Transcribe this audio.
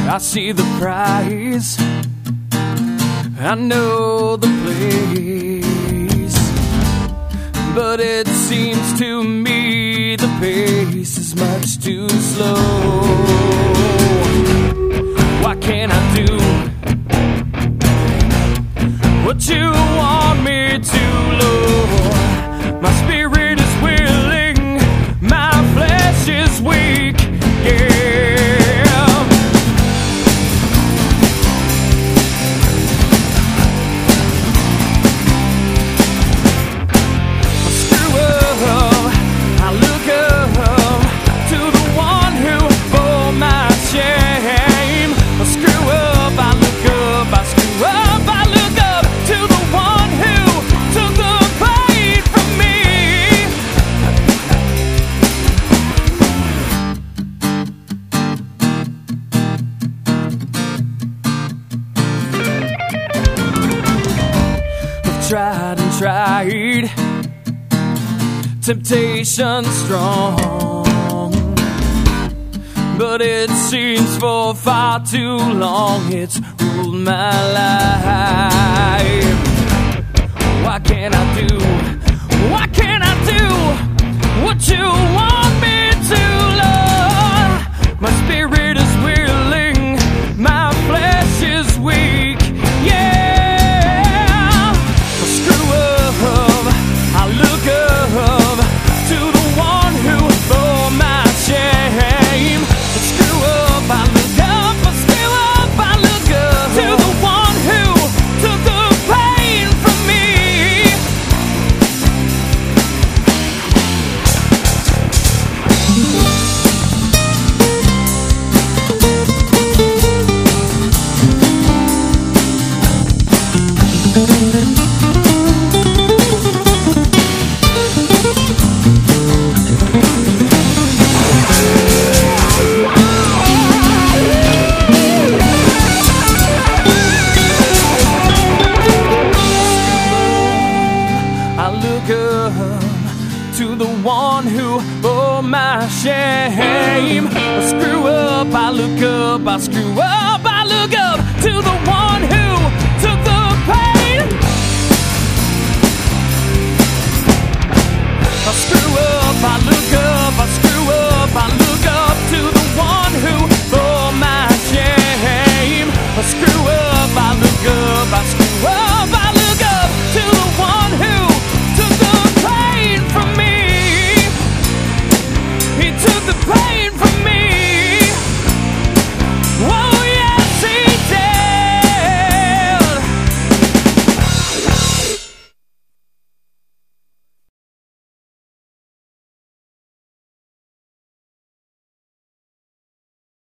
I see the prize, I know the place, but it seems to me the pace is much too slow. Why can't I do what you want me to, Lord? My spirit is willing, my flesh is weak, yeah. Tried and tried, temptation strong, but it seems for far too long it's ruled my life. Why can't I do what you want me to, Lord? My spirit is willing, my flesh is weak, yeah. I look up to the one who bore my shame. Screw up, I look up, screw up, I look up to the one who took the pain from me. To the one who bore my shame. I screw up, I look up, I screw up.